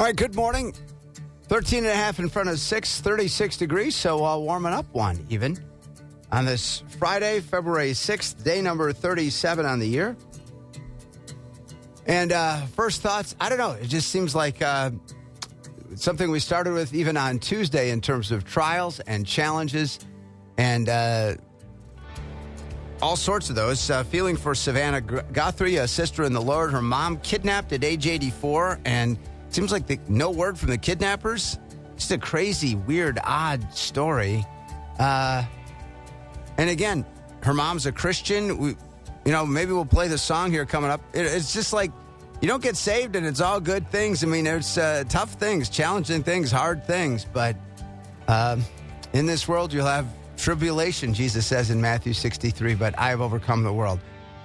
right, good morning. 13 and a half in front of 6, 36 degrees, so warming up one even. On this Friday, February 6th, day number 37 on the year. And first thoughts, I don't know, it just seems like something we started with even on Tuesday in terms of trials and challenges and all sorts of those. Feeling for Savannah Guthrie, a sister in the Lord. Her mom kidnapped at age 84, and it seems like no word from the kidnappers. Just a crazy, weird, odd story. And again, her mom's a Christian. Maybe we'll play the song here coming up. It's just like you don't get saved and it's all good things. I mean, it's tough things, challenging things, hard things. But in this world, you'll have tribulation, Jesus says in Matthew 63, but I have overcome the world.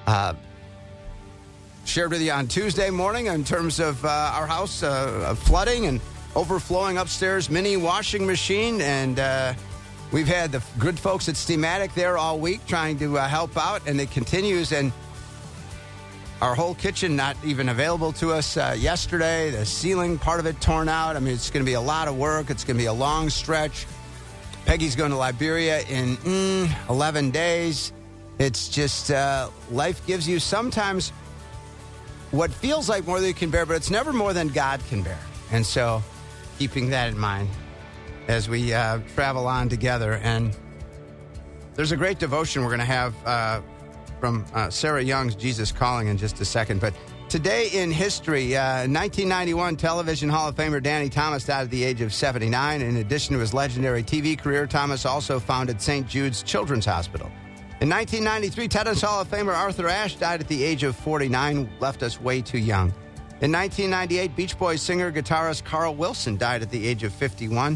Shared with you on Tuesday morning in terms of our house flooding and overflowing upstairs mini washing machine. And we've had the good folks at Steamatic there all week trying to help out, and it continues. And our whole kitchen not even available to us yesterday. The ceiling, part of it torn out. I mean, it's going to be a lot of work. It's going to be a long stretch. Peggy's going to Liberia in 11 days. It's just life gives you sometimes what feels like more than you can bear, but it's never more than God can bear. And so keeping that in mind as we travel on together. And there's a great devotion we're going to have from Sarah Young's Jesus Calling in just a second. But today in history, 1991 Television Hall of Famer Danny Thomas died at the age of 79. In addition to his legendary TV career, Thomas also founded St. Jude's Children's Hospital. In 1993, Tennis Hall of Famer Arthur Ashe died at the age of 49, left us way too young. In 1998, Beach Boys singer, guitarist Carl Wilson died at the age of 51.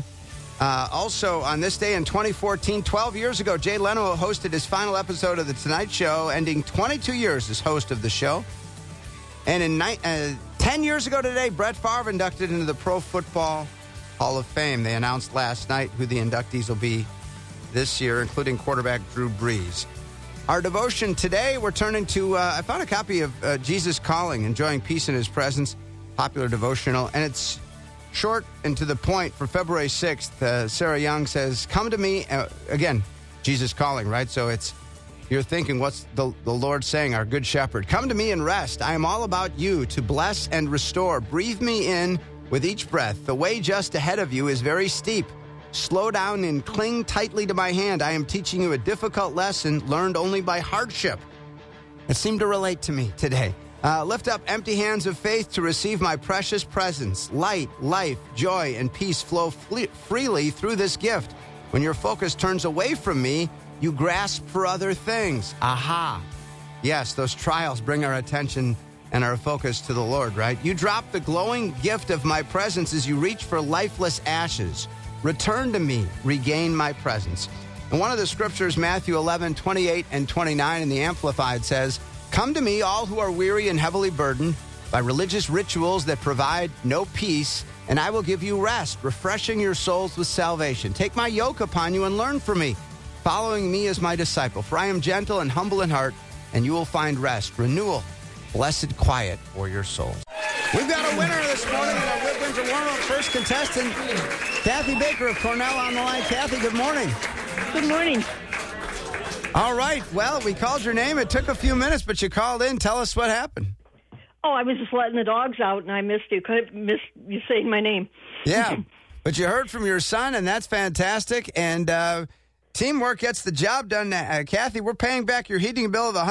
Also, on this day in 2014, 12 years ago, Jay Leno hosted his final episode of The Tonight Show, ending 22 years as host of the show. And in 10 years ago today, Brett Favre inducted into the Pro Football Hall of Fame. They announced last night who the inductees will be this year, including quarterback Drew Brees. Our devotion today, we're turning to, I found a copy of Jesus Calling, Enjoying Peace in His Presence, popular devotional, and it's short and to the point for February 6th. Sarah Young says, come to me, again, Jesus Calling, right? So you're thinking, what's the Lord saying, our good shepherd? Come to me and rest. I am all about you to bless and restore. Breathe me in with each breath. The way just ahead of you is very steep. Slow down and cling tightly to my hand. I am teaching you a difficult lesson learned only by hardship. It seemed to relate to me today. Lift up empty hands of faith to receive my precious presence. Light, life, joy, and peace flow freely through this gift. When your focus turns away from me, you grasp for other things. Aha. Yes, those trials bring our attention and our focus to the Lord, right? You drop the glowing gift of my presence as you reach for lifeless ashes. Return to me, regain my presence. And one of the scriptures, Matthew 11, 28 and 29 in the Amplified says, come to me, all who are weary and heavily burdened by religious rituals that provide no peace, and I will give you rest, refreshing your souls with salvation. Take my yoke upon you and learn from me, following me as my disciple. For I am gentle and humble in heart, and you will find rest, renewal, blessed quiet for your souls. We've got a winner this morning in our Winter Warm-Up. First contestant, Kathy Baker of Cornell on the line. Kathy, good morning. Good morning. All right. Well, we called your name. It took a few minutes, but you called in. Tell us what happened. Oh, I was just letting the dogs out, and I missed you. Could have missed you saying my name. Yeah, but you heard from your son, and that's fantastic. And teamwork gets the job done. Kathy, we're paying back your heating bill of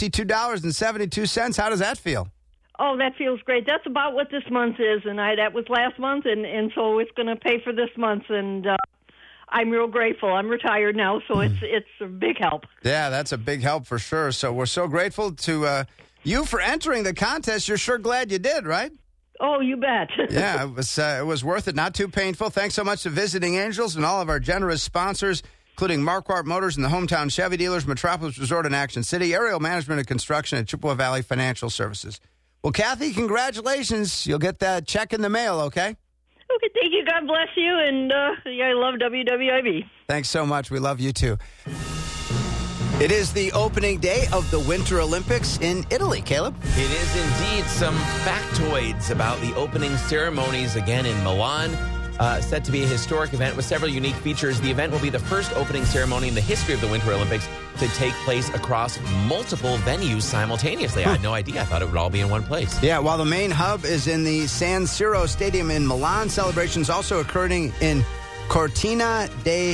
$152.72. How does that feel? Oh, that feels great. That's about what this month is, and that was last month, and so it's going to pay for this month, and I'm real grateful. I'm retired now, so it's a big help. Yeah, that's a big help for sure. So we're so grateful to you for entering the contest. You're sure glad you did, right? Oh, you bet. Yeah, it was worth it. Not too painful. Thanks so much to Visiting Angels and all of our generous sponsors, including Marquardt Motors and the hometown Chevy dealers, Metropolis Resort in Action City, Aerial Management and Construction at Chippewa Valley Financial Services. Well, Kathy, congratulations. You'll get that check in the mail, okay? Okay, thank you. God bless you, and I love WWIB. Thanks so much. We love you, too. It is the opening day of the Winter Olympics in Italy, Caleb. It is indeed. Some factoids about the opening ceremonies again in Milan. Set to be a historic event with several unique features. The event will be the first opening ceremony in the history of the Winter Olympics to take place across multiple venues simultaneously. I had no idea. I thought it would all be in one place. Yeah, while the main hub is in the San Siro Stadium in Milan, celebrations also occurring in Cortina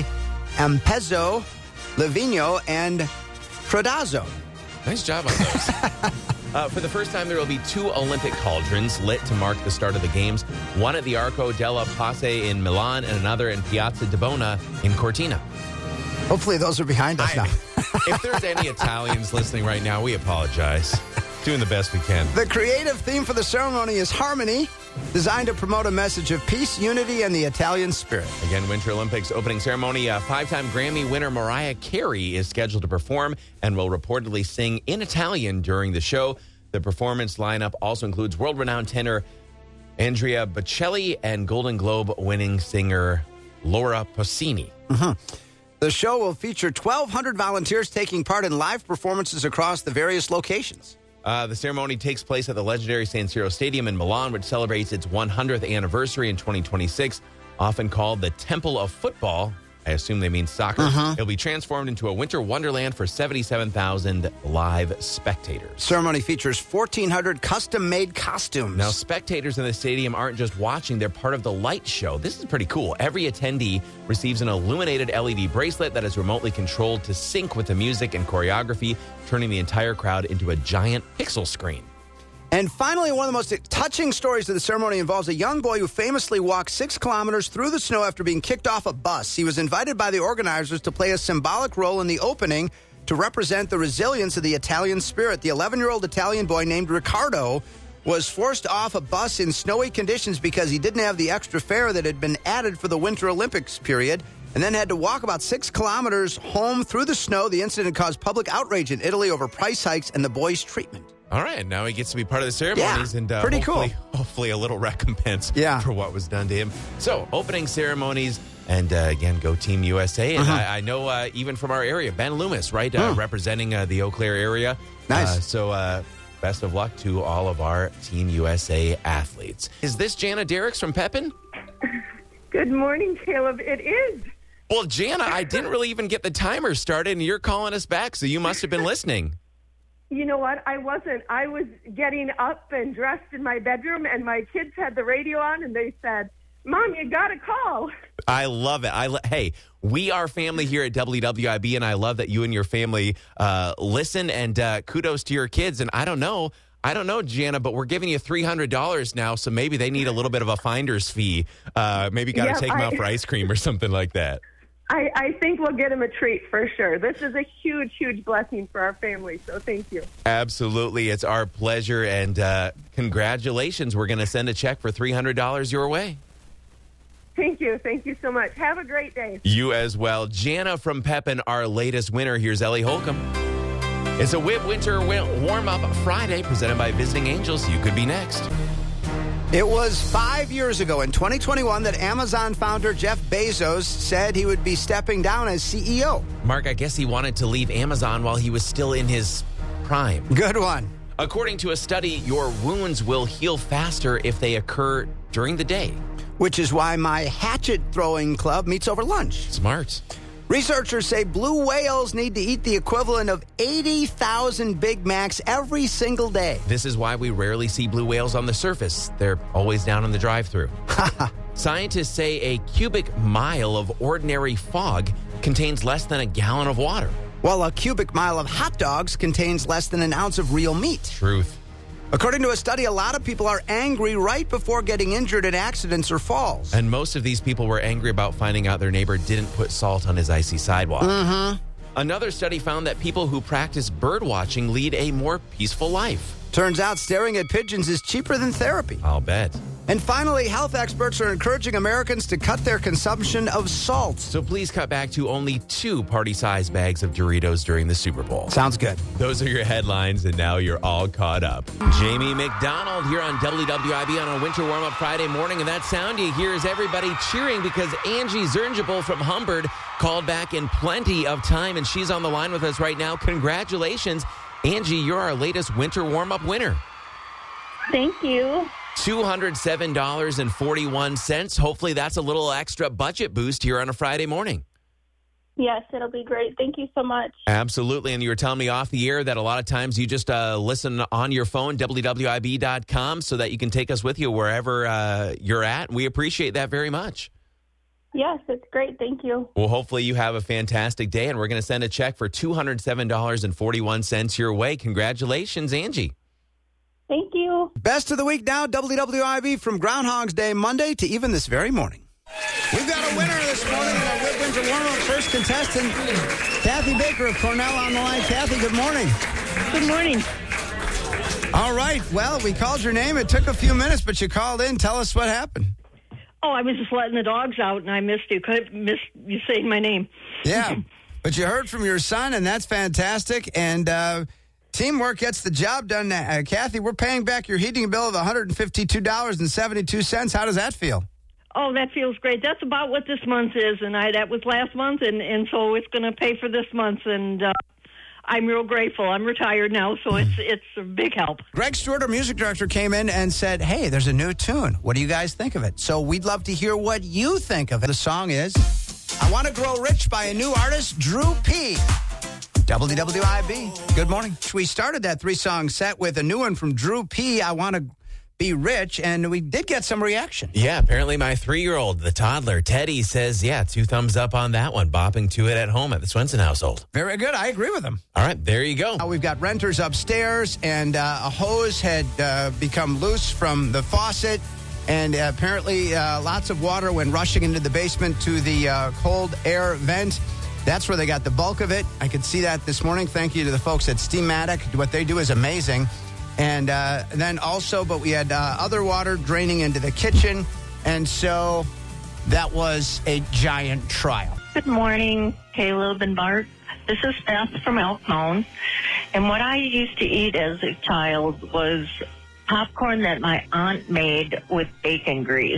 d'Ampezzo, Livigno, and Predazzo. Nice job on those. For the first time, there will be 2 Olympic cauldrons lit to mark the start of the Games. One at the Arco della Pace in Milan and another in Piazza di Bona in Cortina. Hopefully those are behind us now. If there's any Italians listening right now, we apologize. Doing the best we can. The creative theme for the ceremony is harmony, designed to promote a message of peace, unity, and the Italian spirit. Again, Winter Olympics opening ceremony. 5-time Grammy winner Mariah Carey is scheduled to perform and will reportedly sing in Italian during the show. The performance lineup also includes world-renowned tenor Andrea Bocelli and Golden Globe-winning singer Laura Pausini. The show will feature 1,200 volunteers taking part in live performances across the various locations. The ceremony takes place at the legendary San Siro Stadium in Milan, which celebrates its 100th anniversary in 2026, often called the Temple of Football. I assume they mean soccer. It'll be transformed into a winter wonderland for 77,000 live spectators. Ceremony features 1,400 custom-made costumes. Now, spectators in the stadium aren't just watching, they're part of the light show. This is pretty cool. Every attendee receives an illuminated LED bracelet that is remotely controlled to sync with the music and choreography, turning the entire crowd into a giant pixel screen. And finally, one of the most touching stories of the ceremony involves a young boy who famously walked 6 kilometers through the snow after being kicked off a bus. He was invited by the organizers to play a symbolic role in the opening to represent the resilience of the Italian spirit. The 11-year-old Italian boy named Riccardo was forced off a bus in snowy conditions because he didn't have the extra fare that had been added for the Winter Olympics period, and then had to walk about 6 kilometers home through the snow. The incident caused public outrage in Italy over price hikes and the boy's treatment. All right, now he gets to be part of the ceremonies, and pretty hopefully a little recompense for what was done to him. So, opening ceremonies, and again, go Team USA. And I know even from our area, Ben Loomis, right, representing the Eau Claire area. Nice. So, best of luck to all of our Team USA athletes. Is this Jana Derricks from Pepin? Good morning, Caleb. It is. Well, Jana, I didn't really even get the timer started, and you're calling us back, so you must have been listening. You know what? I wasn't. I was getting up and dressed in my bedroom, and my kids had the radio on, and they said, Mom, you got to call. I love it. Hey, we are family here at WWIB, and I love that you and your family listen, and kudos to your kids. And I don't know, Jana, but we're giving you $300 now, so maybe they need a little bit of a finder's fee. Maybe got to take them out for ice cream or something like that. I think we'll get him a treat for sure. This is a huge, huge blessing for our family, so thank you. Absolutely. It's our pleasure, and congratulations. We're going to send a check for $300 your way. Thank you. Thank you so much. Have a great day. You as well. Jana from Pepin, our latest winner. Here's Ellie Holcomb. It's a WIB Winter Warm-Up Friday presented by Visiting Angels. You could be next. It was 5 years ago in 2021 that Amazon founder Jeff Bezos said he would be stepping down as CEO. Mark, I guess he wanted to leave Amazon while he was still in his prime. Good one. According to a study, your wounds will heal faster if they occur during the day. Which is why my hatchet throwing club meets over lunch. Smart. Researchers say blue whales need to eat the equivalent of 80,000 Big Macs every single day. This is why we rarely see blue whales on the surface. They're always down in the drive-thru. Scientists say a cubic mile of ordinary fog contains less than a gallon of water. While a cubic mile of hot dogs contains less than an ounce of real meat. Truth. According to a study, a lot of people are angry right before getting injured in accidents or falls. And most of these people were angry about finding out their neighbor didn't put salt on his icy sidewalk. Another study found that people who practice bird watching lead a more peaceful life. Turns out staring at pigeons is cheaper than therapy. I'll bet. And finally, health experts are encouraging Americans to cut their consumption of salt. So please cut back to only 2 party-sized bags of Doritos during the Super Bowl. Sounds good. Those are your headlines, and now you're all caught up. Jamie McDonald here on WWIB on a Winter Warm-Up Friday morning, and that sound you hear is everybody cheering because Angie Zernjabel from Humbird called back in plenty of time, and she's on the line with us right now. Congratulations, Angie. You're our latest winter warm-up winner. Thank you. $207.41. Hopefully that's a little extra budget boost here on a Friday morning. Yes, it'll be great. Thank you so much. Absolutely. And you were telling me off the air that a lot of times you just listen on your phone, WWIB.com, so that you can take us with you wherever you're at. We appreciate that very much. Yes, it's great. Thank you. Well, hopefully you have a fantastic day, and we're going to send a check for $207.41 your way. Congratulations, Angie. Thank you. Best of the week now, WWIB from Groundhog's Day Monday to even this very morning. We've got a winner this morning in our winter warm-up. First contestant, Kathy Baker of Cornell on the line. Kathy, good morning. Good morning. All right. Well, we called your name. It took a few minutes, but you called in. Tell us what happened. Oh, I was just letting the dogs out, and I missed you. Could miss you saying my name. Yeah, but you heard from your son, and that's fantastic. And teamwork gets the job done. Kathy, we're paying back your heating bill of $152.72. How does that feel? Oh, that feels great. That's about what this month is, and that was last month, and so it's going to pay for this month, and I'm real grateful. I'm retired now, so it's a big help. Greg Stewart, our music director, came in and said, hey, there's a new tune. What do you guys think of it? So we'd love to hear what you think of it. The song is I Want to Grow Rich by a new artist, Drew P. WWIB. Good morning. We started that 3-song set with a new one from Drew P. I Want to Be Rich, and we did get some reaction. Yeah, apparently my 3-year-old, the toddler, Teddy, says, 2 thumbs up on that one, bopping to it at home at the Swenson household. Very good. I agree with him. All right, there you go. We've got renters upstairs, and a hose had become loose from the faucet, and apparently lots of water went rushing into the basement to the cold air vent. That's where they got the bulk of it. I could see that this morning. Thank you to the folks at Steamatic. What they do is amazing. And then also, but we had other water draining into the kitchen. And so that was a giant trial. Good morning, Caleb and Bart. This is Beth from Elk Mound. And what I used to eat as a child was popcorn that my aunt made with bacon grease.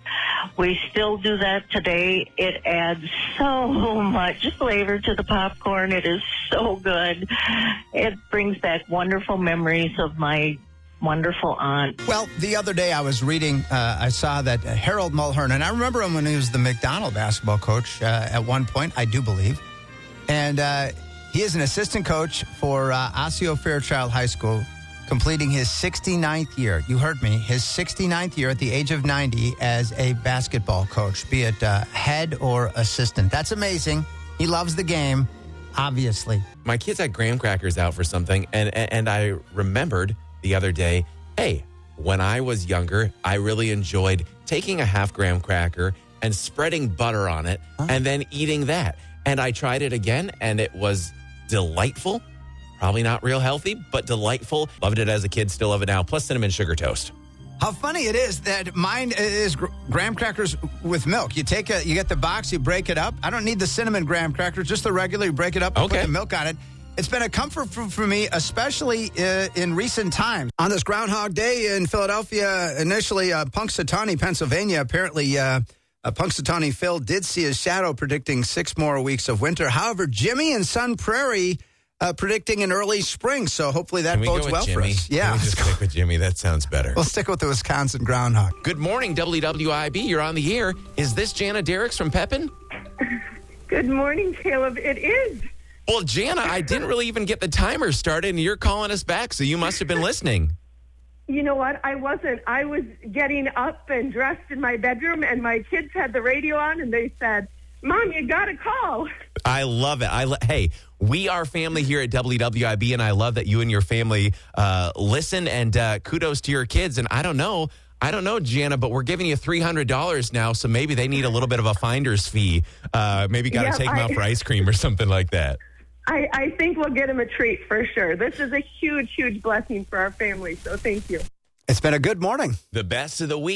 We still do that today. It adds so much flavor to the popcorn. It is so good. It brings back wonderful memories of my wonderful aunt. Well, the other day I was reading, I saw that Harold Mulhern, and I remember him when he was the McDonald basketball coach at one point, I do believe. And he is an assistant coach for Osseo Fairchild High School, completing his 69th year. You heard me. His 69th year at the age of 90 as a basketball coach, be it head or assistant. That's amazing. He loves the game, obviously. My kids had graham crackers out for something, and I remembered the other day, hey, when I was younger, I really enjoyed taking a half graham cracker and spreading butter on it and then eating that. And I tried it again, and it was delightful. Probably not real healthy, but delightful. Loved it as a kid, still love it now. Plus cinnamon sugar toast. How funny it is that mine is graham crackers with milk. You get the box, you break it up. I don't need the cinnamon graham crackers, just the regular. You break it up and put the milk on it. It's been a comfort food for me, especially in recent times. On this Groundhog Day in Philadelphia, initially Punxsutawney, Pennsylvania, apparently Punxsutawney Phil did see his shadow, predicting 6 more weeks of winter. However, Jimmy in Sun Prairie predicting an early spring, so hopefully that bodes well for us. Yeah, Can we just stick with Jimmy? That sounds better. We'll stick with the Wisconsin Groundhog. Good morning, WWIB. You're on the air. Is this Jana Derricks from Pepin? Good morning, Caleb. It is. Well, Jana, I didn't really even get the timer started, and you're calling us back, so you must have been listening. You know what? I wasn't. I was getting up and dressed in my bedroom, and my kids had the radio on, and they said, Mom, you got to call. I love it. Hey, we are family here at WWIB, and I love that you and your family listen, and kudos to your kids. And I don't know, Jana, but we're giving you $300 now, so maybe they need a little bit of a finder's fee. Maybe got to take them out for ice cream or something like that. I think we'll get him a treat for sure. This is a huge, huge blessing for our family, so thank you. It's been a good morning. The best of the week.